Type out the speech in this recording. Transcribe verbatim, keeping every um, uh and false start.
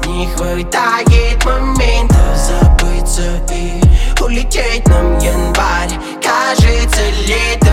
не хватает моментов забыться и улететь нам январь. Кажется, лето